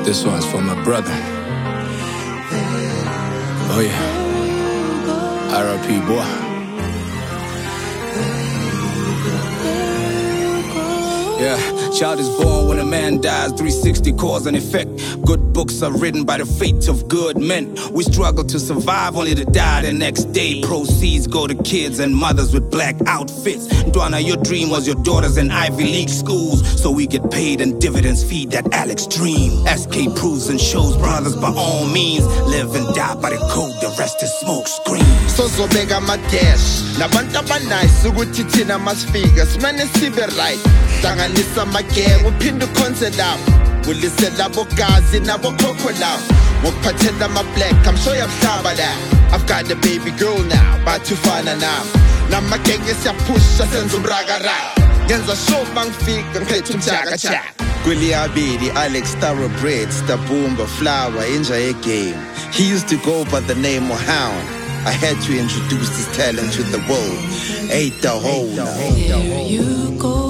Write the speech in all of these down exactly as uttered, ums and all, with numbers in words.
This one's for my brother. Oh yeah. R I P boy. Yeah, child is born when a man dies, three sixty cause and effect. Good books are written by the fate of good men. We struggle to survive only to die the next day. Proceeds go to kids and mothers with black outfits. Dwana, your dream was your daughters in Ivy League schools, so we get paid and dividends feed that Alex dream. S K proves and shows brothers by all means live and die by the code, the rest is smoke screen. So so big I'm a dash. Nabanta nice, so good titina must figures, man is civil right. Sanganisa make, we pin the concert out. We listen to Bogazi, Nabo Cocola. We pretend I'm a black, I'm sure you've saba that. I've got the baby girl now, but to find her now. Now my gang is a push, I send some braga rap. Genza show bang fig, and pay to jaga chat. Gwili Abidi, Alex Thoroughbreds, the Boomba Flower, enjoy a game. He used to go by the name of Hound. I had to introduce this talent to the world. Ain't the whole. There you go.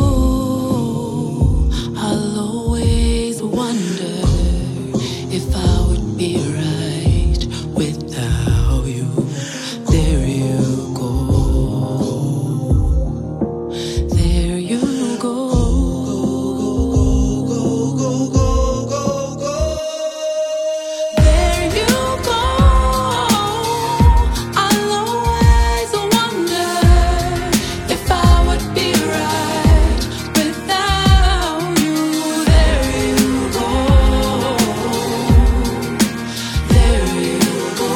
I'll always wonder if I would be right without you. There you go. There you go. There you go. I'll always wonder if I would be right without you. There you go. There you go.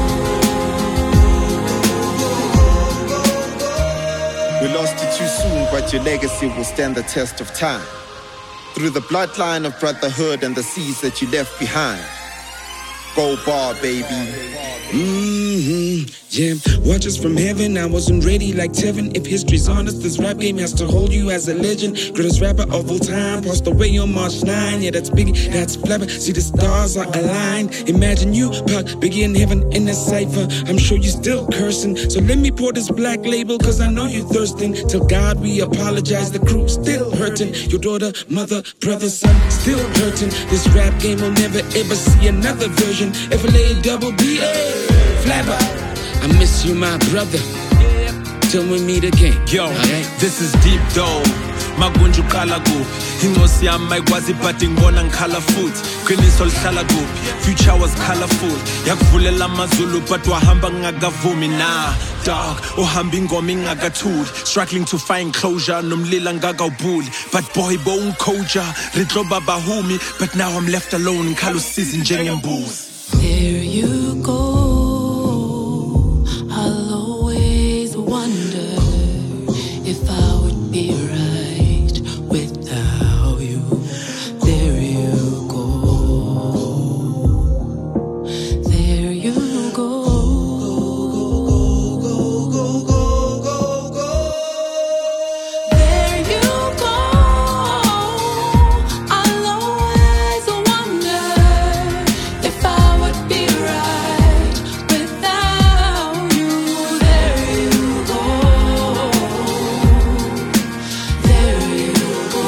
We lost you too soon, but your legacy will stand the test of time. Through the bloodline of brotherhood and the seeds that you left behind. Go bar, baby. Mm-hmm, yeah. Watch us from heaven. I wasn't ready like Tevin. If history's honest, this rap game has to hold you as a legend. Greatest rapper of all time, passed away on March ninth. Yeah, that's Biggie, that's Flabber. See, the stars are aligned. Imagine you, Pac, Biggie in heaven in a cipher. I'm sure you're still cursing. So let me pour this black label, cause I know you're thirsting. Tell God we apologize, the crew still hurting. Your daughter, mother, brother, son, still hurting. This rap game will never ever see another version. F L A double B A, Flabber, I miss you, my brother. Till we meet again. Yo, right? This is deep though. Magunju kala kuphi ingosi yami mayikwazi but ngibona ngikhala futhi qiniso lihlala kuphi future was colorful yakuvulela amazulu but wahamba ngingakavumi na dog uhamba ingoma ingakathuli struggling to find closure nomlila ngakawubuli but boy bo unkoja ritloba bahumi but now I'm left alone ngikhala usizi njengembuzi. There you go. I'll always wonder if I would be right without you. There you go. There you go. There you go. I'll always wonder if I would be right without you. There you go. There you go.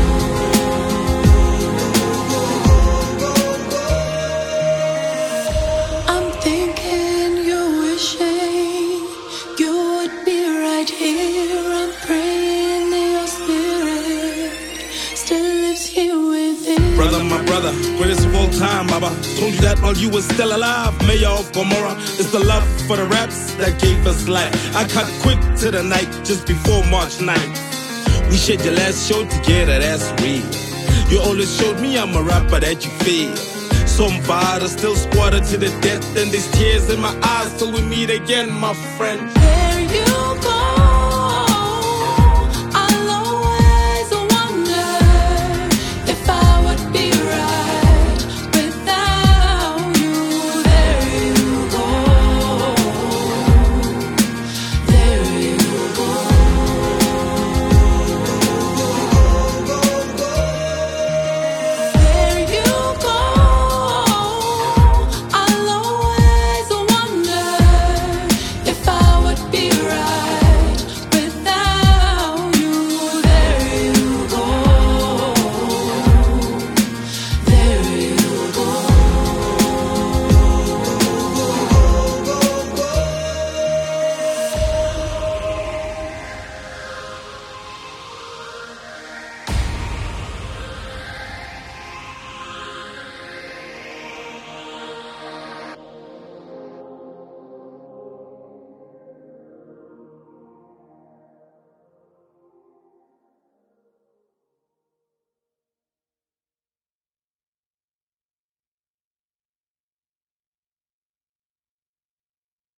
I'm thinking you're wishing you would be right here. I'm praying that your spirit still lives here within. Brother, my brother, greatest of all time, Baba. Told you that while you were still alive, Mayor of Gomorrah. It's the love for the raps that gave us life. I cut quick to the night just before March ninth. We shared your last show together, that's real. You always showed me I'm a rapper that you feel. Some fighters still squatted to the death, and there's tears in my eyes till we meet again, my friend. There you